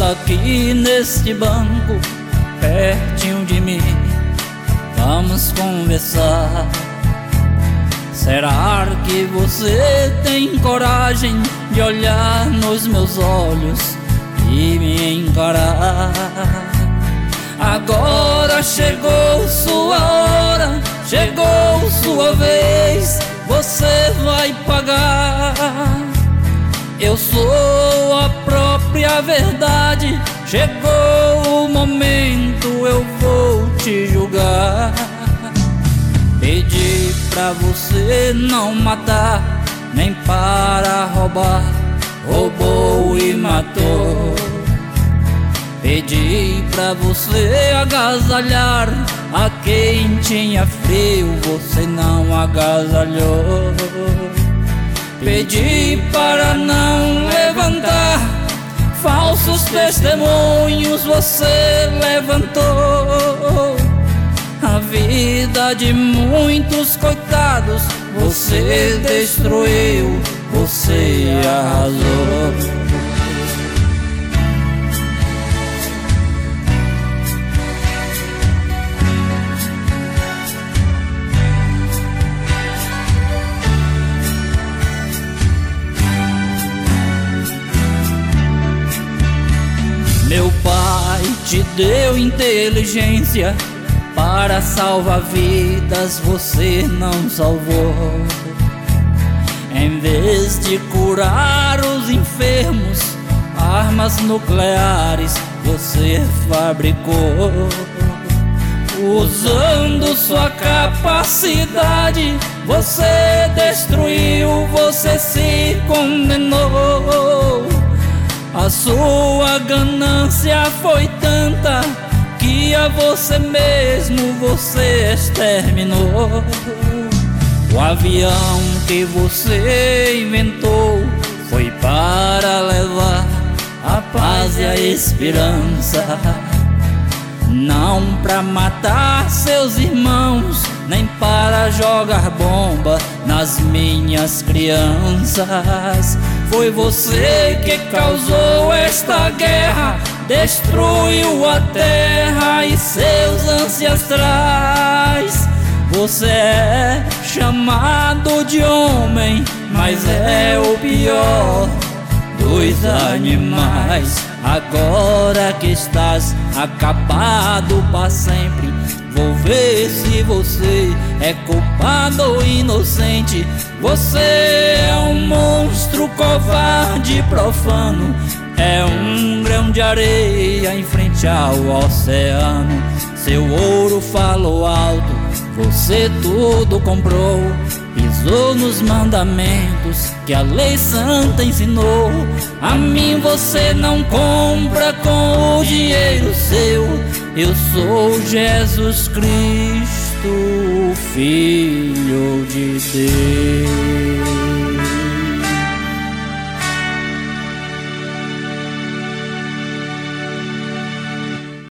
aqui neste banco, pertinho de mim. Vamos conversar. Será que você tem coragem de olhar nos meus olhos e me encarar? Agora chegou sua hora, chegou sua vez, você vai pagar. Eu sou a própria verdade, chegou o momento, eu vou te julgar. Pedi pra você não matar, nem para roubar, roubou e matou. Pedi pra você agasalhar a quem tinha frio, você não agasalhou. Pedi para não levantar falsos testemunhos, você levantou. A vida de muitos coitados você destruiu, você arrasou. Meu pai te deu inteligência para salvar vidas, você não salvou. Em vez de curar os enfermos, armas nucleares você fabricou. Usando sua capacidade, você destruiu, você se condenou. A sua ganância foi tanta que a você mesmo você exterminou. O avião que você inventou foi para levar a paz e a esperança, não para matar seus irmãos, nem para jogar bomba nas minhas crianças. Foi você que causou esta guerra, destruiu a terra e seus ancestrais. Você é chamado de homem, mas é o pior dos animais. Agora que estás acabado para sempre, vou ver se você é culpado ou inocente. Você é um monstro covarde, profano, é um grão de areia em frente ao oceano. Seu ouro falou alto, você tudo comprou, pisou nos mandamentos que a lei santa ensinou. A mim você não compra com o dinheiro seu. Eu sou Jesus Cristo, Filho de Deus.